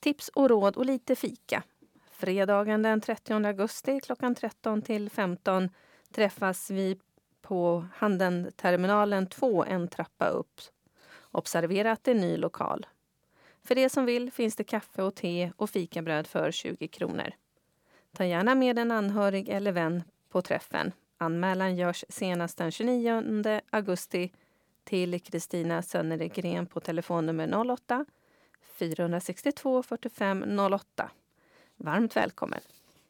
Tips och råd och lite fika. Fredagen den 30 augusti klockan 13 till 15 träffas vi på Handenterminalen 2 en trappa upp. Observera att det är ny lokal. För det som vill finns det kaffe och te och fikabröd för 20 kronor. Ta gärna med en anhörig eller vän på träffen. Anmälan görs senast den 29 augusti till Kristina Sönnergren på telefonnummer 08 462 45 08. Varmt välkommen!